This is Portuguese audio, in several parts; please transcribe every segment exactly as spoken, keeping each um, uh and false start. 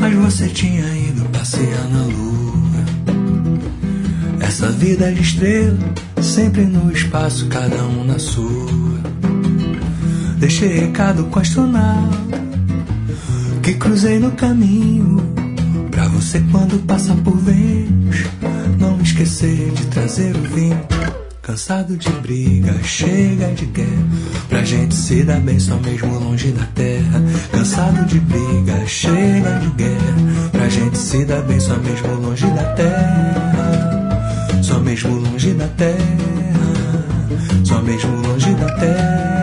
mas você tinha ido passear na lua. Essa vida de estrela, sempre no espaço, cada um na sua. Deixei recado com astronauta que cruzei no caminho, pra você quando passar por Vênus não esquecer de trazer o vinho. Cansado de briga, chega de guerra, pra gente se dar bem só mesmo longe da terra. Cansado de briga, chega de guerra, pra gente se dar bem só mesmo longe da terra. Só mesmo longe da terra, só mesmo longe da terra.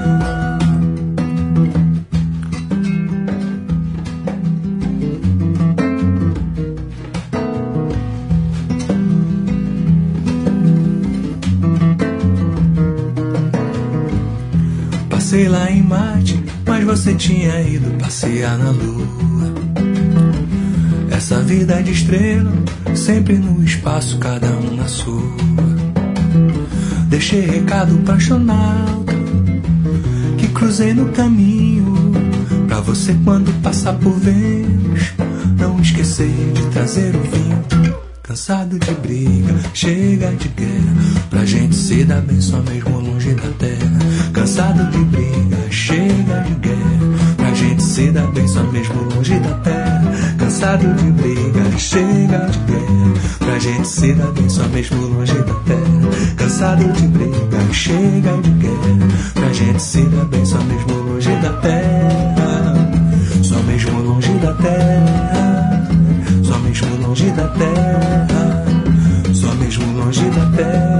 Passei lá em Marte, mas você tinha ido passear na Lua. Essa vida de estrela, sempre no espaço, cada um na sua. Deixei recado pra astronauta que cruzei no caminho, pra você quando passar por Vênus não esquecer de trazer o vinho. Cansado de briga, chega de guerra, pra gente se dar bem só mesmo longe da terra. Cansado de briga, chega de guerra, pra gente se dar bem só mesmo longe da terra. Cansado de briga, chega de guerra, pra gente se dar bem só mesmo longe da terra. Cansado de briga, chega de guerra, pra gente se dar bem só mesmo longe da terra. Só mesmo longe da terra, só mesmo longe da terra, só mesmo longe da terra.